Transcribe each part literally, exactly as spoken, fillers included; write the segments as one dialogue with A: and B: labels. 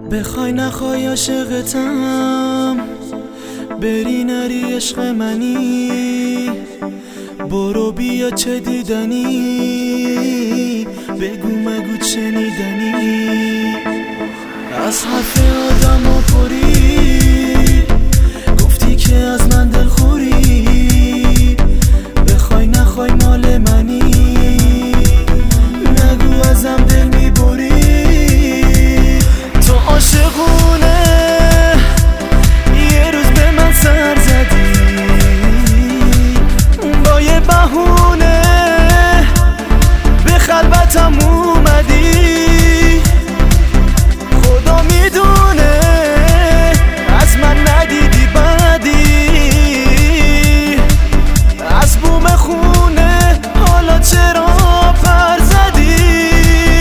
A: بخوای نخوای عاشقتم، بری نری عشق منی، برو بیا چه دیدنی، بگو مگو چه نیدنی. از حرف آدم ها پری، گفتی که از من دلخوری، بخوای نخوای مال منی، نگو ازم دل میبری. تو عاشقونه یه روز به من سر زدی، با یه بهونه به خلوتم اومدی. خدا میدونه از من ندیدی بدی، از بوم خونه حالا چرا پر زدی،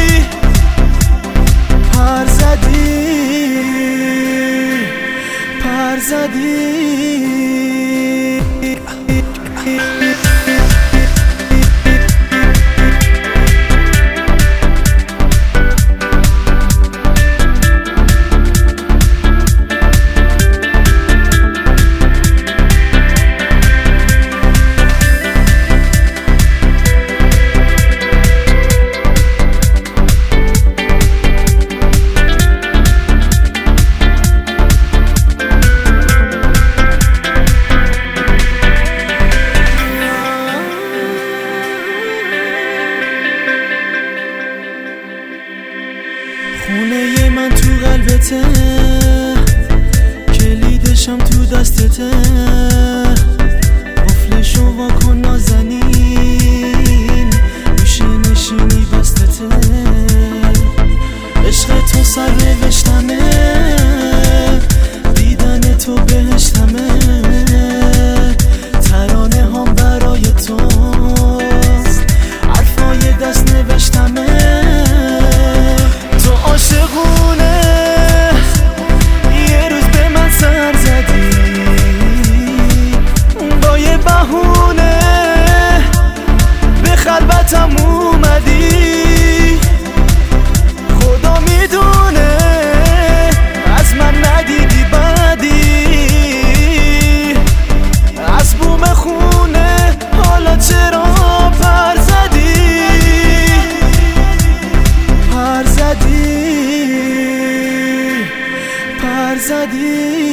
A: پر زدی، پر زدی. خونه من تو قلبته، کلیدشم تو دستته، قفلشو واکن نازنین، گوشه نشینی بستته. عشق تو سر نوشتمه، دیدن تو بهشتمه، ترانه هم برای توست، حرفای دست نوشتمه. تو عاشقونه یه روز به من سر زدی، با یه بهونه به خلوتم اومدی. خدا میدونه از من ندیدی بدی، از بوم خونه حالا چرا پر زدی، پر زدی، پر زدی.